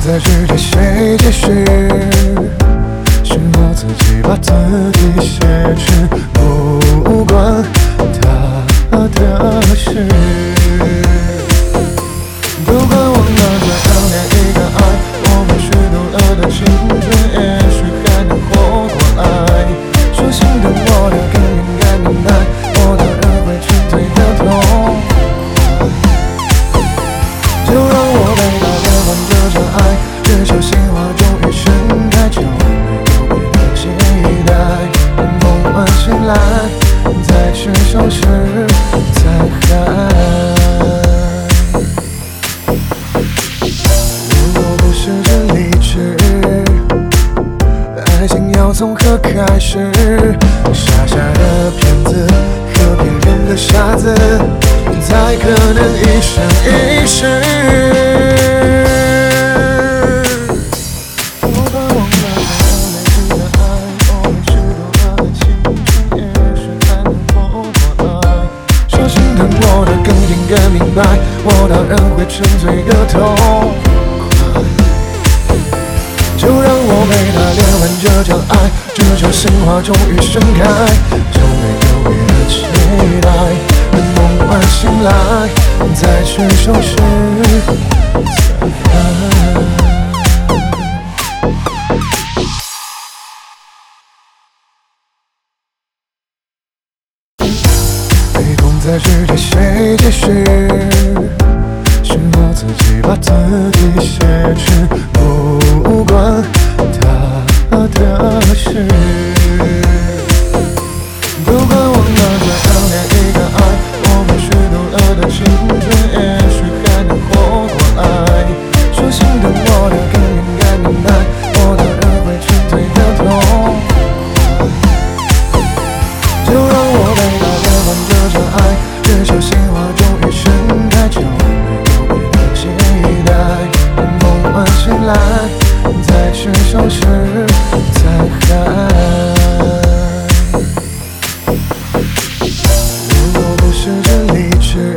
再去追谁继续，是我自己把自己挟持，不管他的事。不管忘了这样的一个爱，我们虚度了的青春，也许还能活过来。说心疼我的更应该明白，我当然会沉醉的痛快。就让我被他连环的这爱，至少心花终于盛开，就没有别的期待。等梦完醒来，再去收拾残骸。要从何开始？傻傻的骗子和别人的傻子，才可能一生一世。我把忘了这样的爱，我们虚度了的青春，也许还能活过来。说心疼我的更应该明白，我当然会沉醉的痛快。就让我陪他连完这场爱，至少心花终于盛开，就没有别的期待。等梦完醒来，再去收拾残骸。没空再去追谁继续，是我自己把自己挟持，不管他的事。不管忘了这样的一个爱，我们虚度了的青春，也许还能活过来。说心疼我的更应该明白，我当然会沉醉的痛快。就让我陪他连环这场爱，至少心花终于盛开，就没有别的期待。等梦完醒来，再去收拾残骸。如果不是这理智，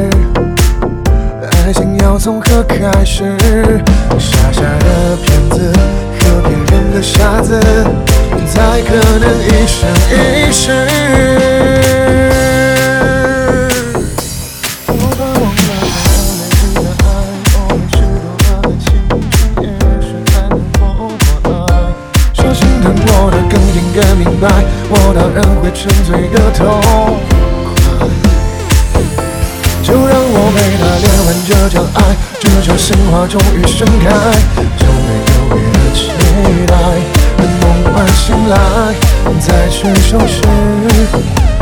爱情要从何开始？傻傻的骗子和别人的傻子，才可能一生一世。我把忘了这样的一个爱，我们虚度了的青春，也许还能活过来。说心疼我的更应该明白，我当然会沉醉的痛快。就让我陪他连完这场爱，至少心花终于盛开，就没有别的期待。等梦完醒来，再去收拾